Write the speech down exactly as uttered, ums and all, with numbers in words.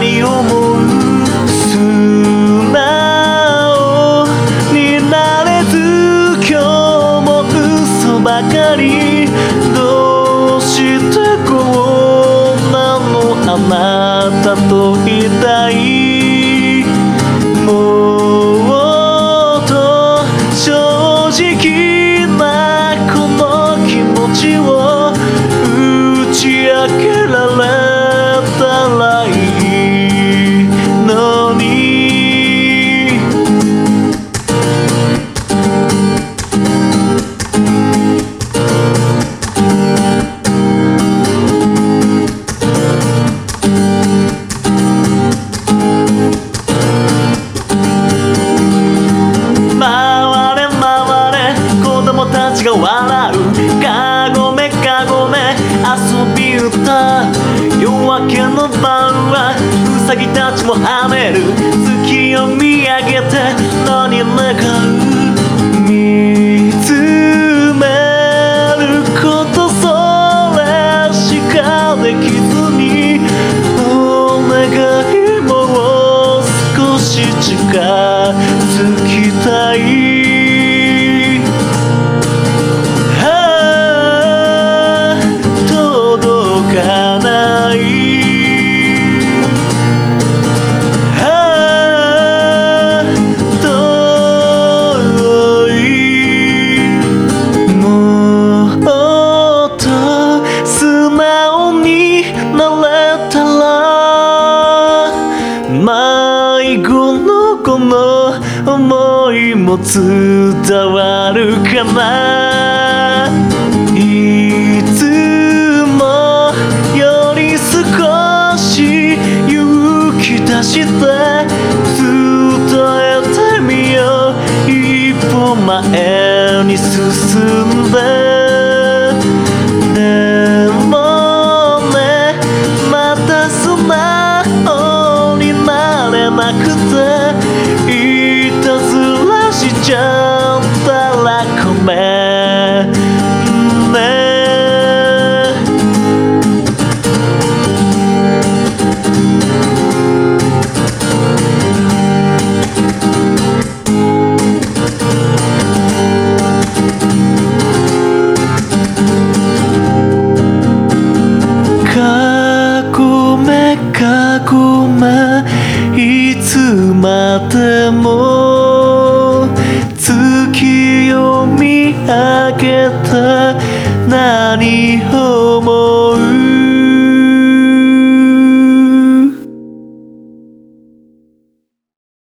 に思う素直になれず今日も嘘ばかりどうしてこうなのあなたといたいもっと正直なこの気持ちを打ち明けられたらいいのに回れ回れ子供たちが笑うかごめかごめ遊び歌夜明けの晩はウサギたちも跳ねる月を見上げて何願う見つめることそれしかできずにお願いもう少し近づきたい迷子のこの想いも伝わるかないつもより少し勇気出して伝えてみよう一歩前に進んででもねまた素直になれなくていたずらしちゃったらごめんねかごめかごめいつまでも月を見上げて何を